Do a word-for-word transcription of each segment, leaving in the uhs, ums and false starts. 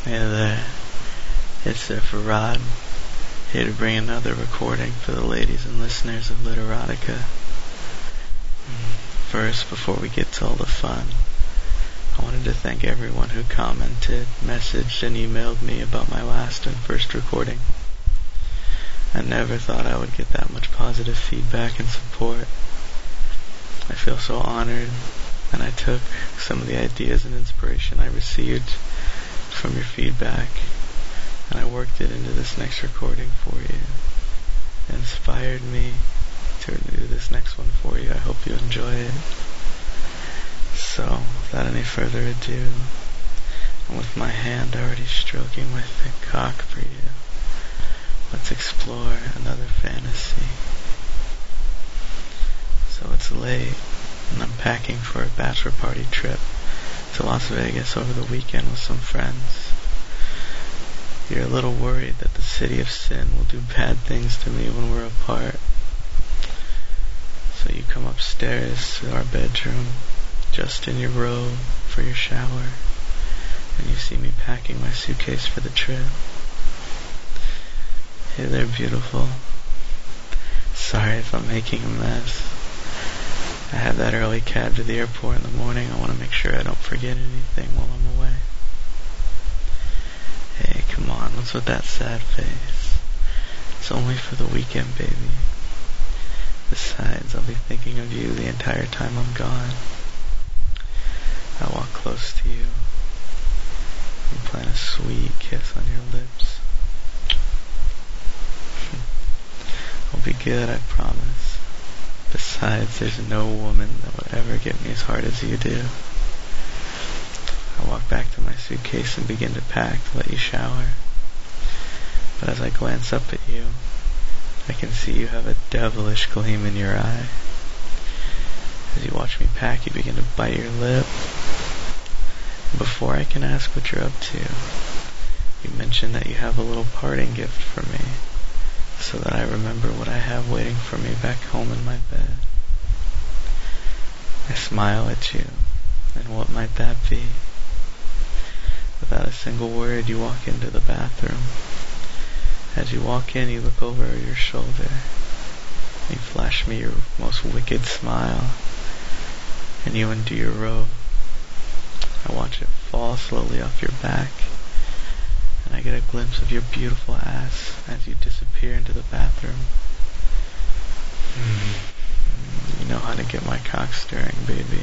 Hey there, it's Surfer Rod, here to bring another recording for the ladies and listeners of Literotica. First, before we get to all the fun, I wanted to thank everyone who commented, messaged, and emailed me about my last and first recording. I never thought I would get that much positive feedback and support. I feel so honored, and I took some of the ideas and inspiration I received from your feedback, and I worked it into this next recording for you. It inspired me to do this next one for you. I hope you enjoy it. So, without any further ado, and with my hand already stroking my thick cock for you, let's explore another fantasy. So it's late, and I'm packing for a bachelor party trip to Las Vegas over the weekend with some friends. You're a little worried that the city of sin will do bad things to me when we're apart. So you come upstairs to our bedroom, just in your robe for your shower, and you see me packing my suitcase for the trip. Hey there, beautiful. Sorry if I'm making a mess. I have that early cab to the airport in the morning. I want to make sure I don't forget anything while I'm away. Hey, come on, what's with that sad face? It's only for the weekend, baby. Besides, I'll be thinking of you the entire time I'm gone. I walk close to you and plant a sweet kiss on your lips. I'll be good, I promise. Besides, there's no woman that would ever get me as hard as you do. I walk back to my suitcase and begin to pack to let you shower. But as I glance up at you, I can see you have a devilish gleam in your eye. As you watch me pack, you begin to bite your lip. And before I can ask what you're up to, you mention that you have a little parting gift for me, so that I remember what I have waiting for me back home in my bed. I smile at you, and what might that be? Without a single word, you walk into the bathroom. As you walk in, you look over your shoulder. You flash me your most wicked smile, and you undo your robe. I watch it fall slowly off your back, and I get a glimpse of your beautiful ass as you disappear into the bathroom. Mm. You know how to get my cock stirring, baby.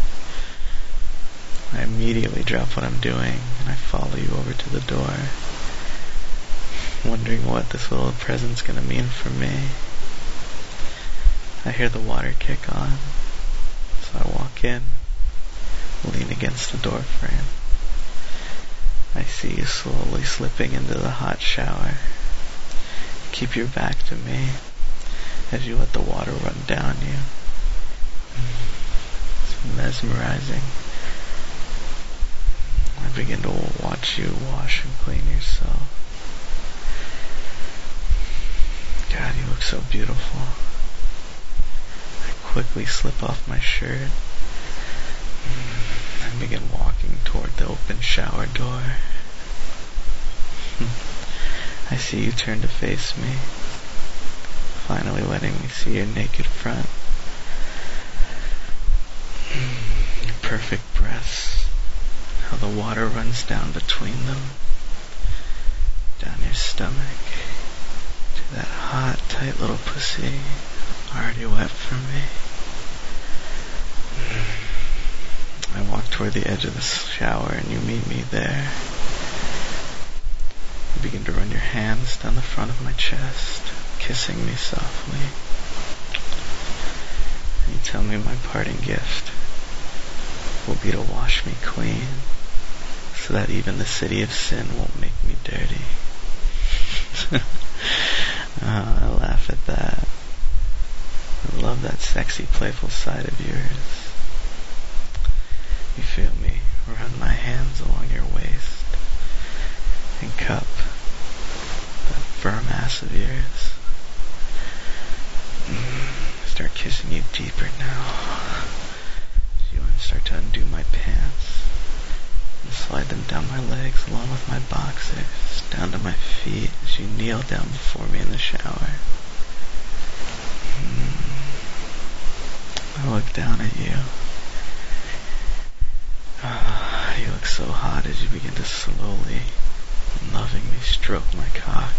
I immediately drop what I'm doing, and I follow you over to the door, wondering what this little present's gonna mean for me. I hear the water kick on, so I walk in, lean against the door frame. I see you slowly slipping into the hot shower. You keep your back to me as you let the water run down you. It's mesmerizing. I begin to watch you wash and clean yourself. God, you look so beautiful. I quickly slip off my shirt and begin walking toward the open shower door. I see you turn to face me, finally letting me see your naked front. Your perfect breasts, how the water runs down between them, down your stomach, to that hot, tight little pussy already wet for me. I walk toward the edge of the shower and you meet me there. You begin to run your hands down the front of my chest, kissing me softly. And you tell me my parting gift will be to wash me clean, so that even the city of sin won't make me dirty. uh, I laugh at that. I love that sexy, playful side of yours. You feel me run my hands along your waist and cup that firm ass of yours. Mm, start kissing you deeper now. You want to start to undo my pants and slide them down my legs along with my boxers, down to my feet as you kneel down before me in the shower. I look down at you. Ah, you look so hot as you begin to slowly and lovingly stroke my cock.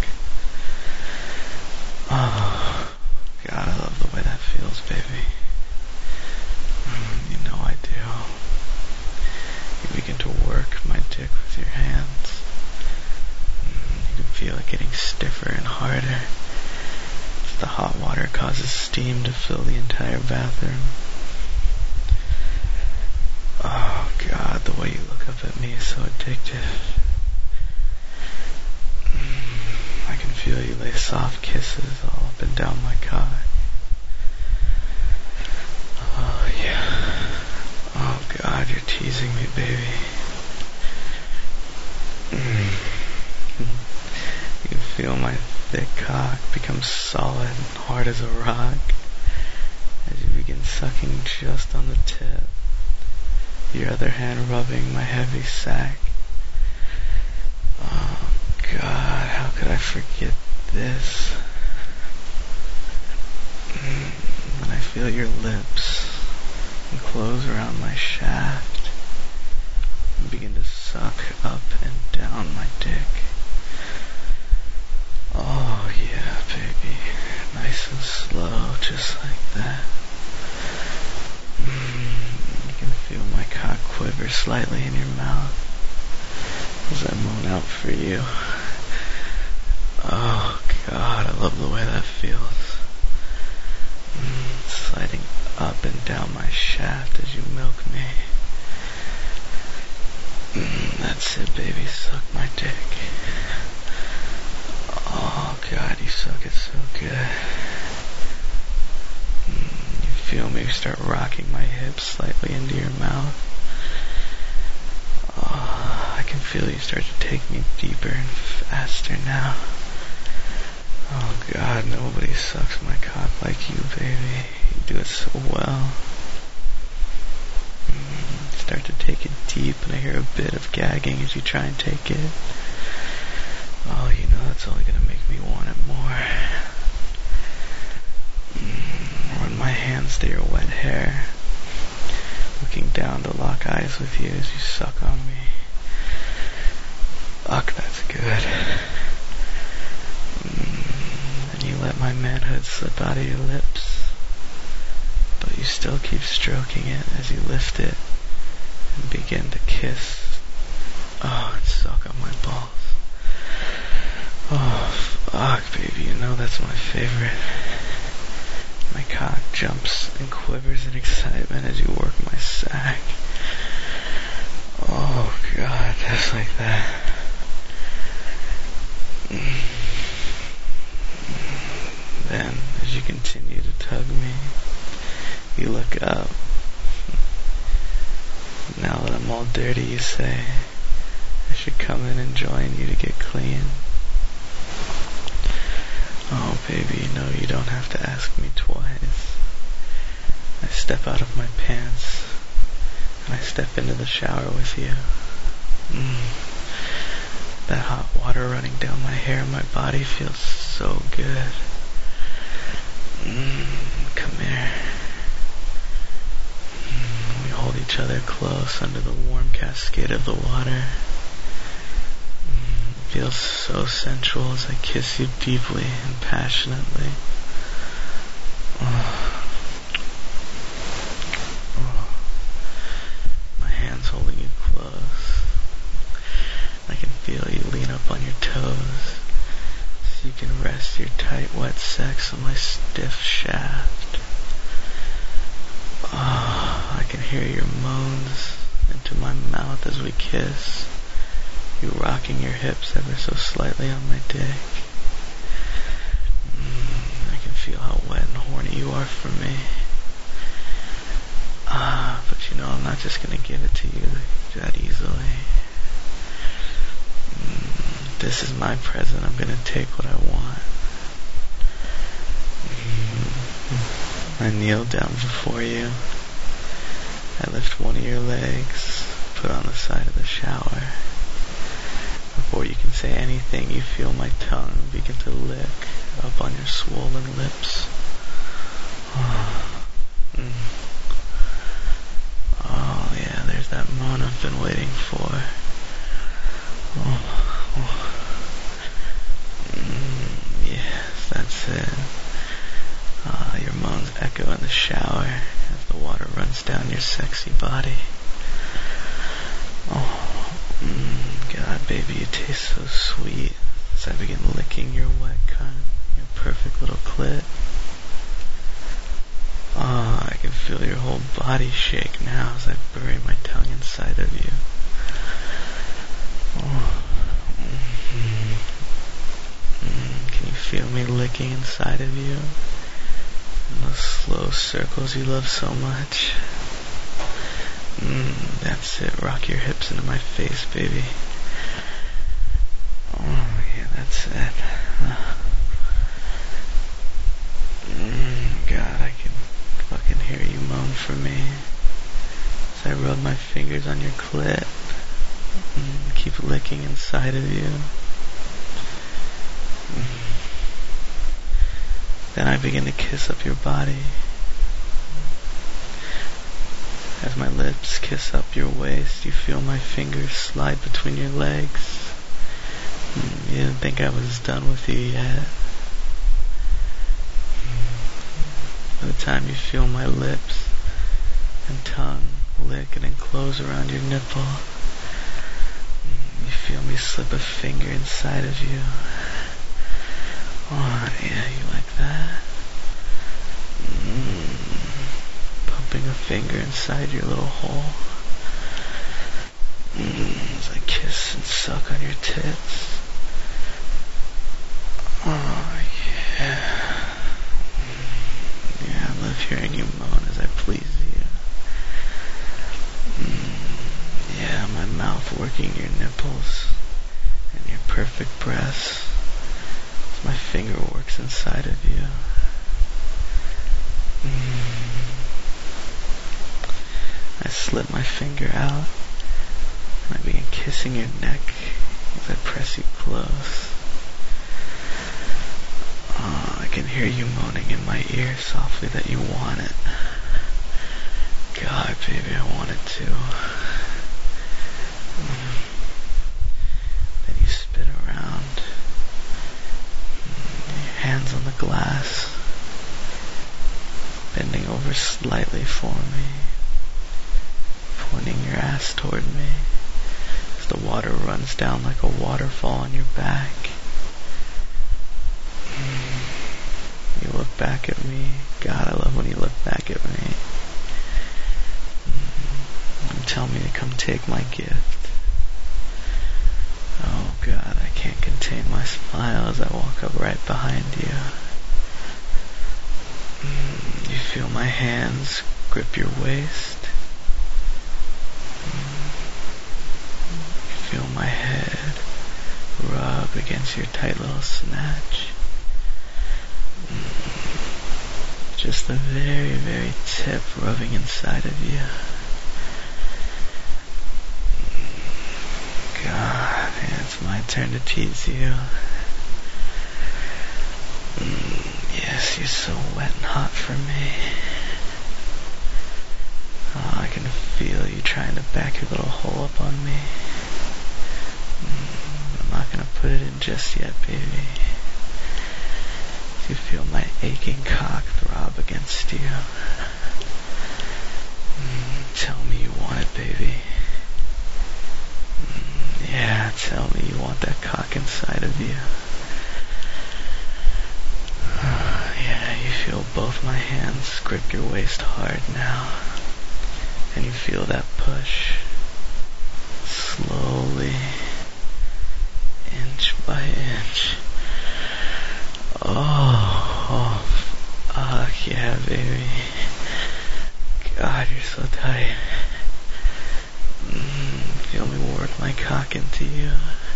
Oh, God, I love the way that feels, baby. Mm, you know I do. You begin to work my dick with your hands. Mm, you can feel it getting stiffer and harder. The hot water causes steam to fill the entire bathroom. Oh, God, the way you look up at me is so addictive. I can feel you lay soft kisses all up and down my cock. Oh, yeah. Oh, God, you're teasing me, baby. You can feel my thick cock becomes solid and hard as a rock as you begin sucking just on the tip, your other hand rubbing my heavy sack. Oh, God, how could I forget this? When I feel your lips enclose around my shaft and begin to suck up and down my dick. Oh yeah, baby, nice and slow, just like that. Mm, you can feel my cock quiver slightly in your mouth as I moan out for you. Oh God, I love the way that feels. Mm, sliding up and down my shaft as you milk me. Mm, that's it, baby, suck my dick. Oh, God, you suck it so good. Mm, you feel me start rocking my hips slightly into your mouth. Oh, I can feel you start to take me deeper and faster now. Oh, God, nobody sucks my cock like you, baby. You do it so well. Mm, start to take it deep, and I hear a bit of gagging as you try and take it. Oh, you know that's only gonna make me want it more. Mm, run my hands through your wet hair, looking down to lock eyes with you as you suck on me. Fuck, that's good. Mm, and you let my manhood slip out of your lips, but you still keep stroking it as you lift it and begin to kiss. Oh, and suck on my balls. Oh, fuck, baby, you know that's my favorite. My cock jumps and quivers in excitement as you work my sack. Oh, God, just like that. Then, as you continue to tug me, you look up. Now that I'm all dirty, you say, I should come in and join you to get clean. Oh, baby, no, you don't have to ask me twice. I step out of my pants, and I step into the shower with you. Mm. That hot water running down my hair and my body feels so good. Mm. Come here. Mm. We hold each other close under the warm cascade of the water. Feels so sensual as I kiss you deeply and passionately. Oh. Oh. My hands holding you close. I can feel you lean up on your toes so you can rest your tight, wet sex on my stiff shaft. Oh, I can hear your moans into my mouth as we kiss. You rocking your hips ever so slightly on my dick. Mm, I can feel how wet and horny you are for me. Ah, but you know I'm not just gonna give it to you that easily. Mm, this is my present. I'm gonna take what I want. Mm, I kneel down before you. I lift one of your legs, put on the side of the shower. Before you can say anything, you feel my tongue begin to lick up on your swollen lips. Oh, mm. Oh yeah, there's that moan I've been waiting for. Oh, oh. Mm, yes, that's it. Ah, your moans echo in the shower as the water runs down your sexy body. Oh, mm, God, baby, you taste so sweet as I begin licking your wet cunt, your perfect little clit. Oh, I can feel your whole body shake now as I bury my tongue inside of you. Oh, mm-hmm. mm, can you feel me licking inside of you? In those slow circles you love so much. Mm, that's it. Rock your hips into my face, baby. Oh, yeah, that's it. Uh, mm, God, I can fucking hear you moan for me as I rub my fingers on your clit. Mm, keep licking inside of you. Mm. Then I begin to kiss up your body. As my lips kiss up your waist, you feel my fingers slide between your legs. You didn't think I was done with you yet. By the time you feel my lips and tongue lick and enclose around your nipple, you feel me slip a finger inside of you. Oh, yeah, you like that? Mm. Pumping a finger inside your little hole. Mm, as I kiss and suck on your tits. Oh, yeah. Mm, yeah, I love hearing you moan as I please you. Mm, yeah, my mouth working your nipples and your perfect breasts. My finger works inside of you. Mm. I slip my finger out and I begin kissing your neck as I press you close. Oh, I can hear you moaning in my ear softly that you want it. God, baby, I want it too. Mm. Then you spin around. Hands on the glass, bending over slightly for me, pointing your ass toward me as the water runs down like a waterfall on your back. You look back at me. God, I love when you look back at me. And tell me to come take my gift. Oh God, I can't contain my smile as I walk up right behind you. Mm, you feel my hands grip your waist. Mm, you feel my head rub against your tight little snatch. Mm, just the very, very tip rubbing inside of you. God, yeah, it's my turn to tease you. Mm, yes, you're so wet and hot for me. Oh, I can feel you trying to back your little hole up on me. Mm, I'm not gonna put it in just yet, baby. You feel my aching cock throb against you. Mm, tell me you want it, baby. Yeah, tell me you want that cock inside of you. Uh, yeah, you feel both my hands grip your waist hard now. And you feel that push. Slowly. Inch by inch. Oh, oh, fuck yeah, baby. God, you're so tight. Mm, feel me work my cock into you.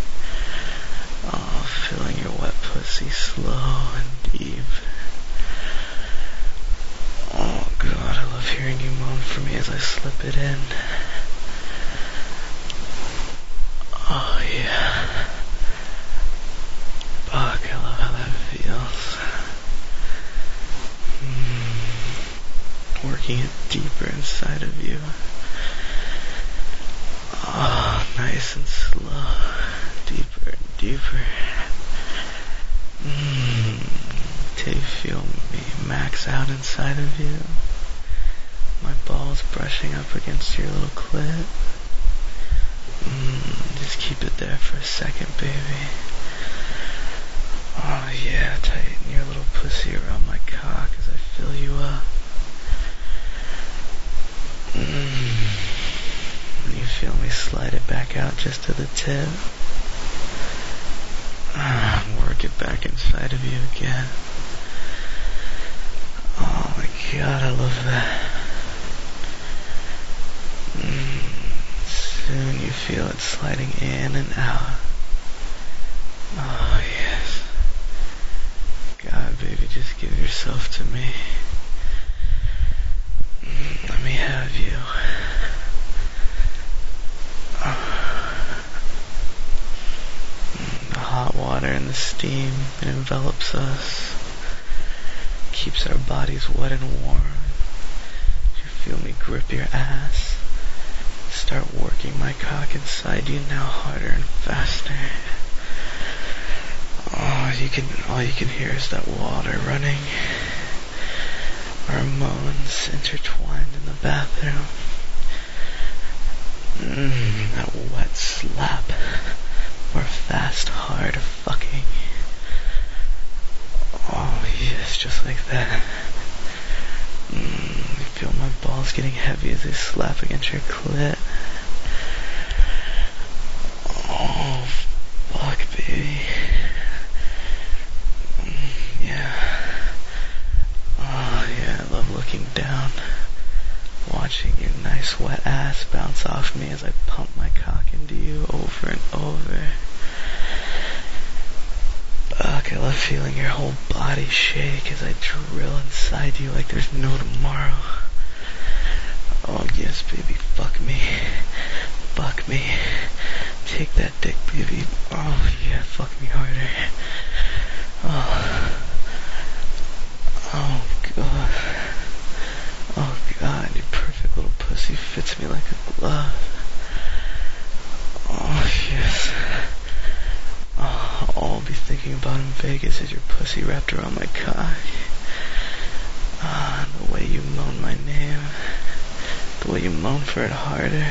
Oh, filling your wet pussy slow and deep. Oh God, I love hearing you moan for me as I slip it in. Oh yeah. Fuck, I love how that feels. Mm. Working it deeper inside of you. Oh, nice and slow. Deeper and deeper. Mm. Till you feel me max out inside of you. My balls brushing up against your little clit. Mm, just keep it there for a second, baby. Oh yeah, tighten your little pussy around my cock as I fill you up. Mm. You feel me slide it back out just to the tip. Ah, work it back inside of you again. Oh my god, I love that. Mm. Soon you feel it sliding in and out. Oh yes. God, baby, just give yourself to me. Mm, let me have you. Mm, the hot water and the steam, it envelops us. Keeps our bodies wet and warm. You feel me grip your ass. Start working my cock inside you now harder and faster. Oh, you can, all you can hear is that water running. Our moans intertwined in the bathroom. Mmm, that wet slap. Or fast, hard fucking. Oh, yes, just like that. Mmm, you feel my balls getting heavy as they slap against your clit. Oh, fuck, baby. Mm, yeah. Oh, yeah, I love looking down. Watching your nice wet ass bounce off me as I pump my cock into you over and over. Fuck, I love feeling your whole body shake as I drill inside you like there's no tomorrow. Oh yes, baby, fuck me. Fuck me. Take that dick, baby. Oh yeah, fuck me harder. Oh. Oh god. Oh god, your perfect little pussy fits me like a glove. Oh yes. Oh, all I'll be thinking about in Vegas is your pussy wrapped around my cock. Ah, the way you moan my name. The way you moan for it harder.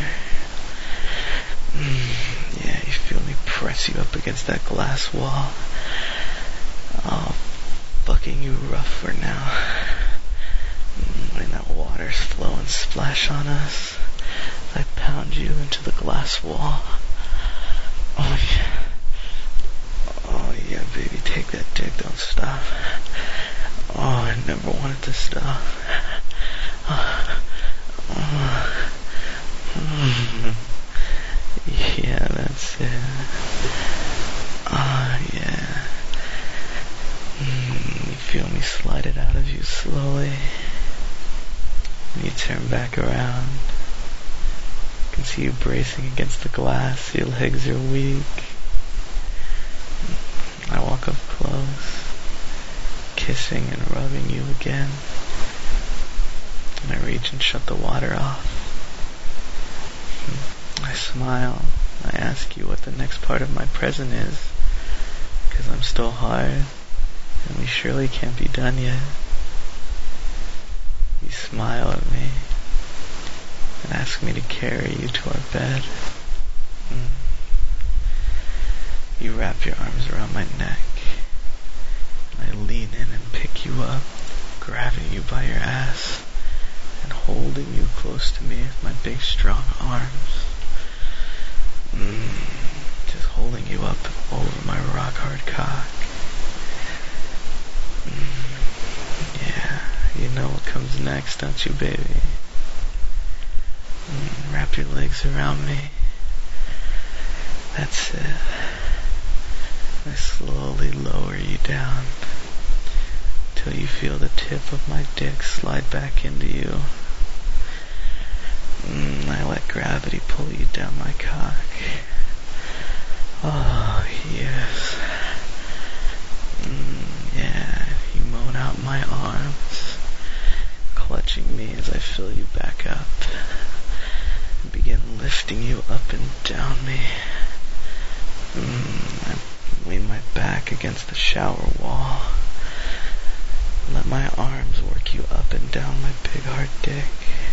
Mm, yeah, you feel me press you up against that glass wall. Oh, fucking you rougher now. Mm, when that water's flow and splash on us, I pound you into the glass wall. Oh yeah. Oh yeah, baby, take that dick, don't stop. Oh, I never wanted to stop. Oh, oh. Mm. Yeah, that's it. Oh yeah. Mm, you feel me slide it out of you slowly. And you turn back around. I can see you bracing against the glass. Your legs are weak. I walk up close, kissing and rubbing you again. And I reach and shut the water off. I smile. I ask you what the next part of my present is, because I'm still hard, and we surely can't be done yet. You smile at me and ask me to carry you to our bed. Mm. You wrap your arms around my neck, and I lean in and pick you up, grabbing you by your ass, and holding you close to me with my big strong arms. Mm, just holding you up over my rock hard cock. Mm, yeah, you know what comes next, don't you, baby? Mm, wrap your legs around me. That's it. I slowly lower you down till you feel the tip of my dick slide back into you. Mm, I let gravity pull you down my cock. Oh, yes. Mm, yeah, you moan out my arms, clutching me as I fill you back up, and begin lifting you up and down me. Mm, I lean my back against the shower wall, and let my arms work you up and down my big hard dick.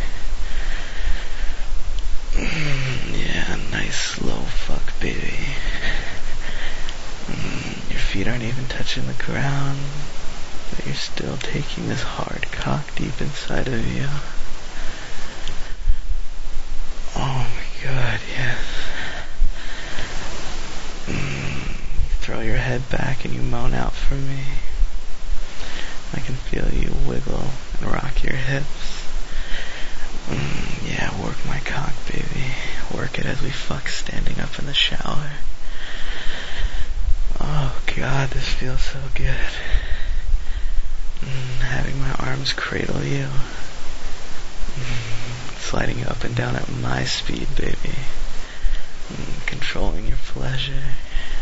Mm, yeah, nice slow fuck, baby. Mm, your feet aren't even touching the ground, but you're still taking this hard cock deep inside of you. Oh my god, yes. Mm, you throw your head back and you moan out for me. I can feel you wiggle and rock your hips. Mm, yeah, work my cock, baby. Work it as we fuck standing up in the shower. Oh god, this feels so good. Mm, having my arms cradle you. Mm, sliding you up and down at my speed, baby. Mm, controlling your pleasure.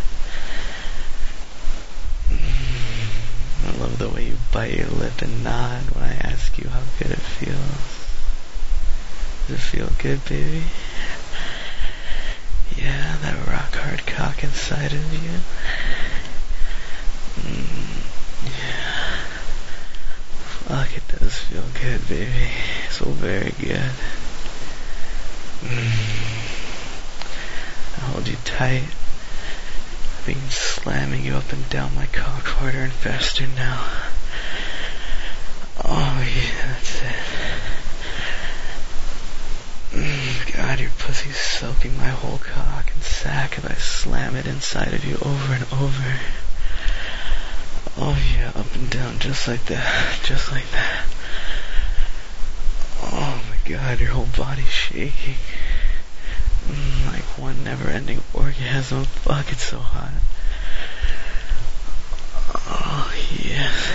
Mm, I love the way you bite your lip and nod when I ask you how good it feels. Does it feel good, baby? Yeah, that rock hard cock inside of you. Mm, yeah. Fuck, it does feel good, baby. So very good. Mm. I hold you tight. I begin slamming you up and down my cock harder and faster now. Oh yeah, that's it. Mm, God, your pussy's soaking my whole cock and sack as I slam it inside of you over and over. Oh yeah, up and down, just like that, just like that. Oh my god, your whole body's shaking. Mm, like one never-ending orgasm. Fuck, it's so hot. Oh yes.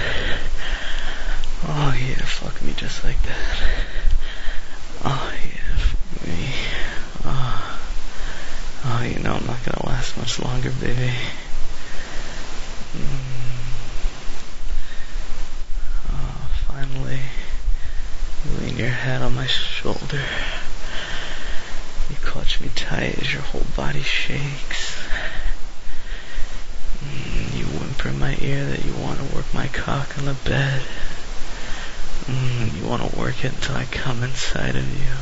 Oh yeah, fuck me just like that. Oh yeah, fuck me. Oh, oh you know I'm not gonna last much longer, baby. Mm. Oh, finally, you lean your head on my shoulder. You clutch me tight as your whole body shakes. Mm, you whimper in my ear that you want to work my cock on the bed. Mm, you want to work it until I come inside of you.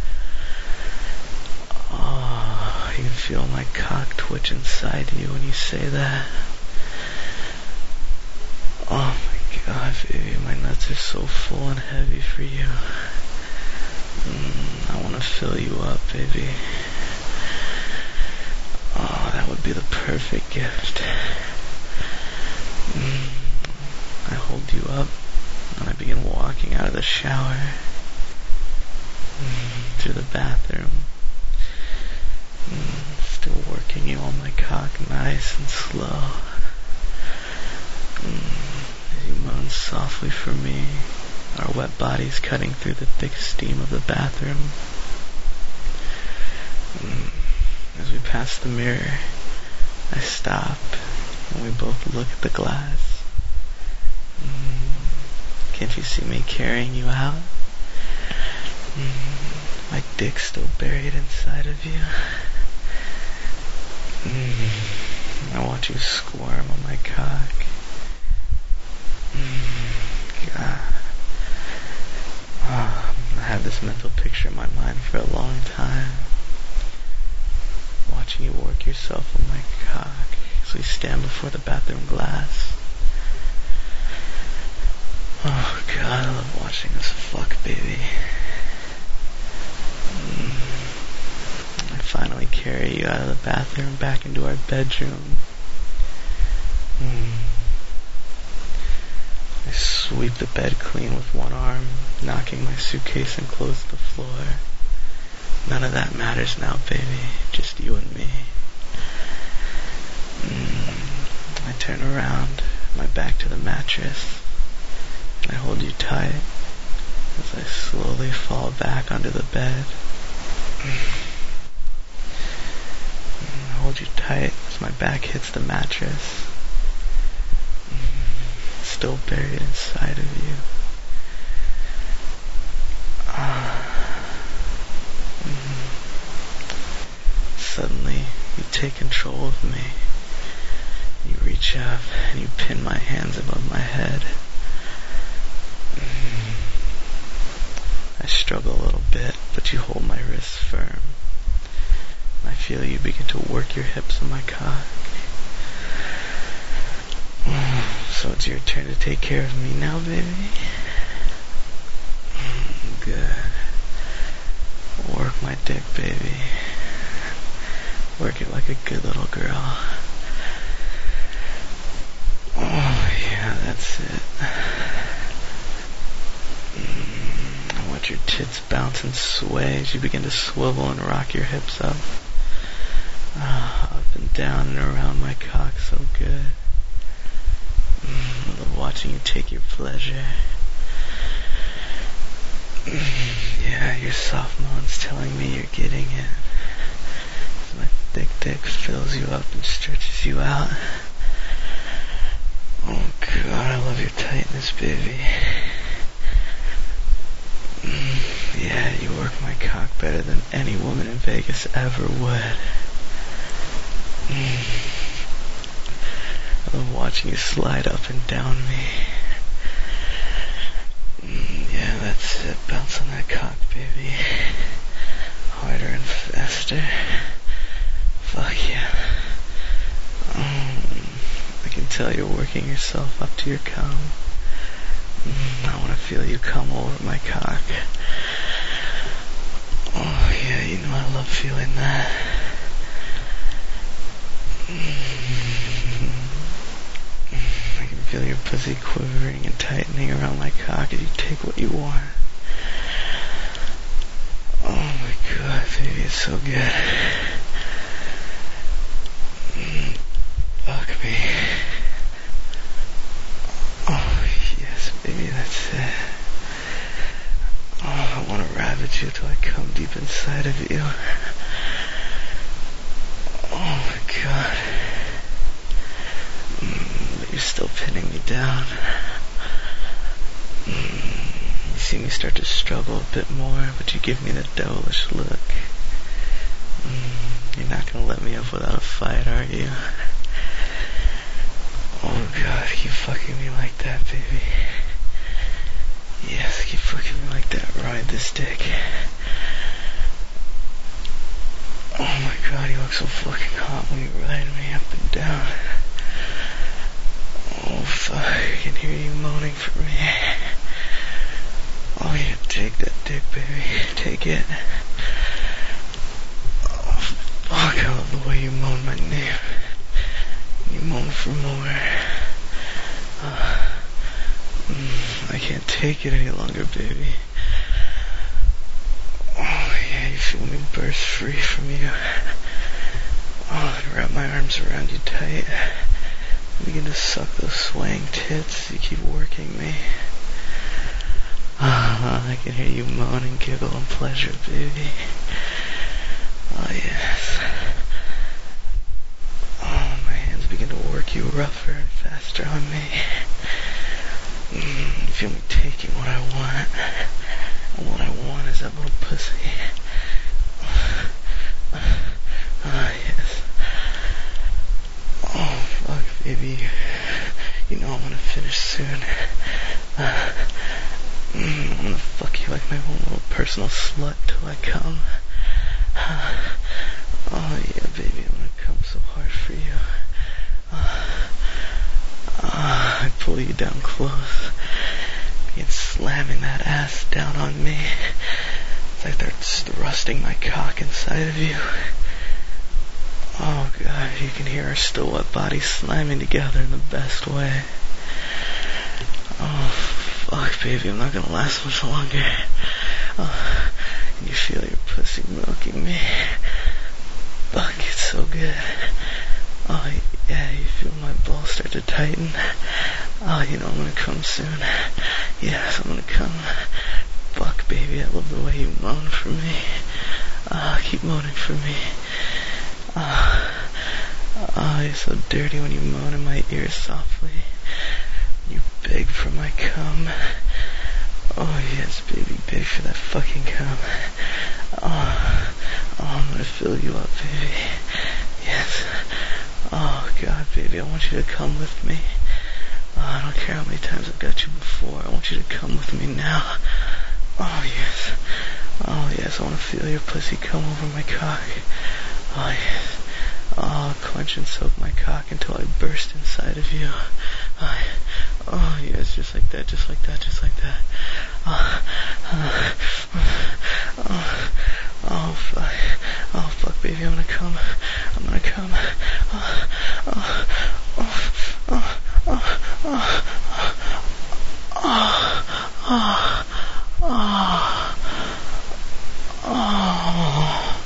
Oh, you can feel my cock twitch inside you when you say that. Oh my god, baby, my nuts are so full and heavy for you. Mm, I want to fill you up, baby. Oh, that would be the perfect gift. Mm, I hold you up and I begin walking out of the shower, mm, through the bathroom, mm, still working you on my cock nice and slow. Mm, as you moan softly for me, our wet bodies cutting through the thick steam of the bathroom. Mm, as we pass the mirror, I stop and we both look at the glass. Mm, can't you see me carrying you out? Mm, my dick still buried inside of you. Mm, I watch you squirm on my cock. Mm, God. Oh, I had this mental picture in my mind for a long time. Watching you work yourself on my cock as we stand before the bathroom glass. Oh God, I love watching us fuck, baby. Mm. I finally carry you out of the bathroom back into our bedroom. Mm. I sweep the bed clean with one arm, knocking my suitcase and clothes to the floor. None of that matters now, baby. Just you and me. Mm. I turn around, my back to the mattress. I hold you tight as I slowly fall back onto the bed. I hold hold you tight as my back hits the mattress. Mm, still buried inside of you. Ah. Mm. Suddenly, you take control of me. You reach up and you pin my hands above my head. Mm. I struggle a little bit, but you hold my wrists firm. I feel you begin to work your hips on my cock. Mm. So it's your turn to take care of me now, baby. Mm, good. Work my dick, baby. Work it like a good little girl. Oh, yeah, that's it. Mm, I want your tits bounce and sway as you begin to swivel and rock your hips up. Ah, up and down and around my cock, so good. Mm, I love watching you take your pleasure. Mm, yeah, your soft moan's telling me you're getting it. As my thick dick fills you up and stretches you out. Oh God, I love your tightness, baby. Mm, yeah, you work my cock better than any woman in Vegas ever would. Mm. I love watching you slide up and down me. Mm, yeah, that's it. Bounce on that cock, baby. Harder and faster. Fuck yeah. Mm. I can tell you're working yourself up to your cum. Mm, I want to feel you come over my cock. Oh yeah, you know I love feeling that. Mm. I can feel your pussy quivering and tightening around my cock as you take what you want. Oh my God, baby, it's so good. Mm. Fuck me. Oh, yes, baby, that's it. Oh, I want to ravage you till I come deep inside of you. Oh, my God. Mm, but you're still pinning me down. Mm, you see me start to struggle a bit more, but you give me the devilish look. Mm, you're not going to let me up without a fight, are you? Oh God, keep fucking me like that, baby. Yes, keep fucking me like that. Ride this dick. Oh my God, you look so fucking hot when you ride me up and down. Oh fuck, I can hear you moaning for me. Oh yeah, take that dick, baby. Take it. Oh fuck, I love the way you moan my name. You moan for more. Uh, mm, I can't take it any longer, baby. Oh yeah, you feel me burst free from you. Oh, I wrap my arms around you tight. I begin to suck those swaying tits. You keep working me. Uh, I can hear you moan and giggle in pleasure, baby. Oh yes. Begin to work you rougher and faster on me. Mm, you feel me taking what I want. And what I want is that little pussy. Ah, uh, yes. Oh, fuck, baby. You know I'm gonna finish soon. Uh, mm, I'm gonna fuck you like my own little personal slut till I come. Uh, oh, yeah, baby, I'm gonna come so hard for you. Uh, uh, I pull you down close. Begin slamming that ass down on me. It's like they're thrusting my cock inside of you. Oh God, you can hear our still wet bodies slamming together in the best way. Oh fuck, baby, I'm not gonna last much longer. Oh, and you feel your pussy milking me. Fuck, it's so good. Oh yeah, you feel my balls start to tighten. Oh, you know I'm gonna come soon. Yes, I'm gonna come. Fuck, baby, I love the way you moan for me. Ah, uh, keep moaning for me. Ah, uh, you're so dirty when you moan in my ear softly. You beg for my cum. Oh yes, baby, beg for that fucking cum. Oh, oh, I'm gonna fill you up, baby. Yes. Oh God, baby, I want you to come with me. Oh, I don't care how many times I've got you before. I want you to come with me now. Oh yes. Oh yes, I want to feel your pussy come over my cock. Oh yes. Oh, clench and soak my cock until I burst inside of you. Oh, oh yes, just like that, just like that, just like that. Oh, oh, oh, oh fuck. Oh fuck, baby, I'm gonna come. I'm gonna come. Oh, oh, oh, oh, oh, oh, oh, oh, oh, oh,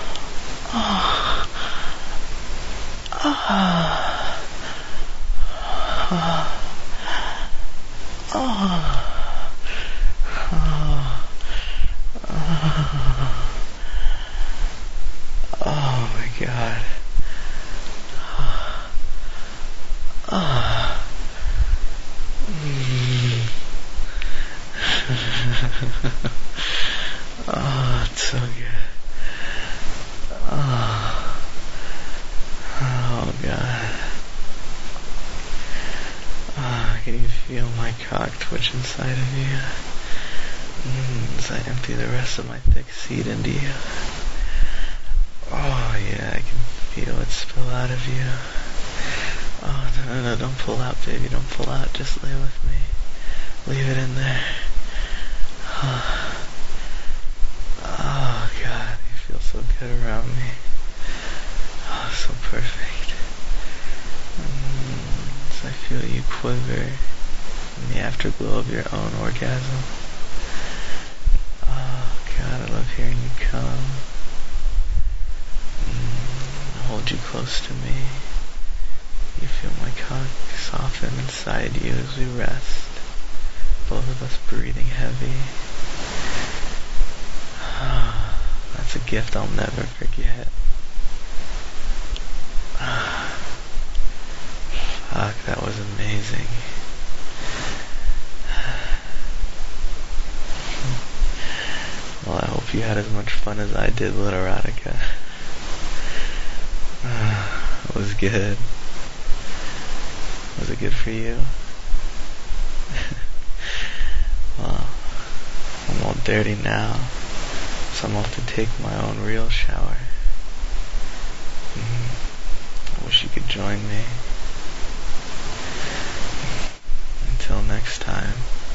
oh my God. Oh. Mm. Oh, it's so good. Oh. Oh God. Oh, can you feel my cock twitch inside of you? Mm, as I empty the rest of my thick seed into you. Oh yeah, I can feel it spill out of you. Oh no, no, no, don't pull out, baby, don't pull out, just lay with me. Leave it in there. Oh, oh God, you feel so good around me. Oh, so perfect. Mm, as I feel you quiver in the afterglow of your own orgasm. Oh God, I love hearing you come. Mm, hold you close to me. You feel my cock soften inside you as we rest, both of us breathing heavy. That's a gift I'll never forget. Fuck, that was amazing. Well, I hope you had as much fun as I did, Literotica. It was good. Was it good for you? Well, I'm all dirty now, so I'm off to take my own real shower. Mm-hmm. I wish you could join me. Until next time.